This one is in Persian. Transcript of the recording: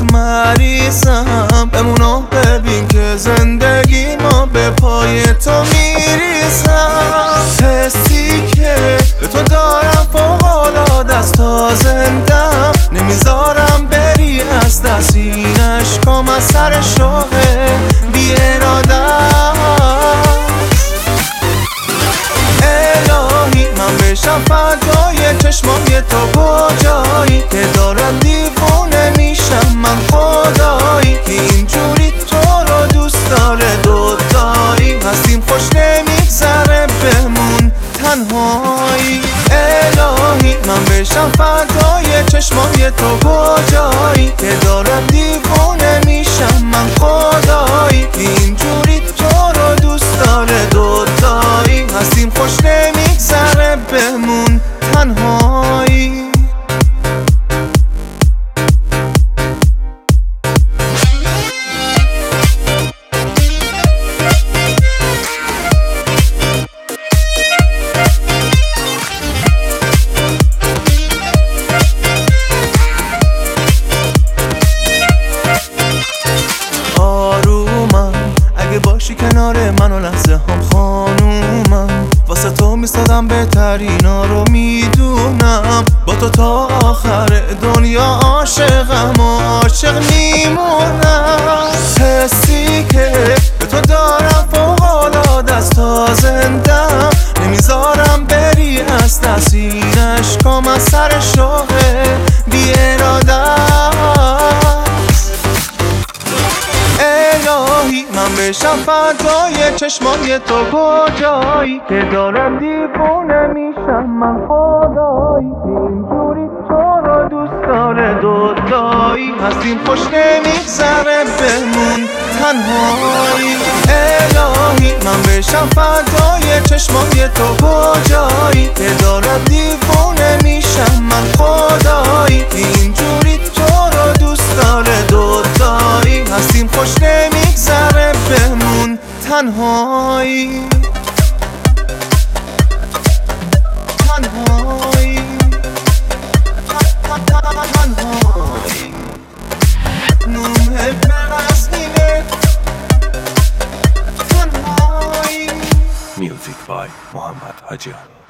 مریضم، بمونو ببین که زندگی ما به پای تو میریزم. حسی که به تو دارم فوق‌العاده است، تا زندم نمیذارم بری از دست. این عشقام از سر شوق بی اراده است. الهی من بشم فدای چشمای تو، کجایی که دارم دیوونه میشم من خدایی که اینجوری تو رو دوست داره. دوتایی هستیم خوش نمیگذره بمون تنهایی. الهی من بشم فدای چشمای تو، کجایی که دارم دیوونه میشم من خدایی که اینجوری تو رو دوست داره. دوتایی هستیم خوش نمیگذره بمون تنهایی. باشی کنار من و لحظه هم خانومم، واسه تو میستادم بهترینا رو میدونم. با تو تا آخر دنیا عاشقم و عاشق میمونم. حسی که به تو دارم فوق‌العاده است، تا زندم نمیذارم بری از دست. این عشقام از سر شوق بی اراده است. الهی من بشم فدای چشمای تو، کجایی که دارم دیوونه میشم من خدایی که اینجوری تو رو دوست داره. دوتایی هستیم خوش نمیگذره بمون تنهایی. الهی من بشم فدای چشمای تو، کجایی که دارم دیوونه میشم من خدایی که اینجوری تو رو دوست داره. دوتایی هستیم خوش نمیگذره بمون تنهایی. تنهایی تنهایی نومه برسنینه تنهایی. Music by Muhammad Hajian.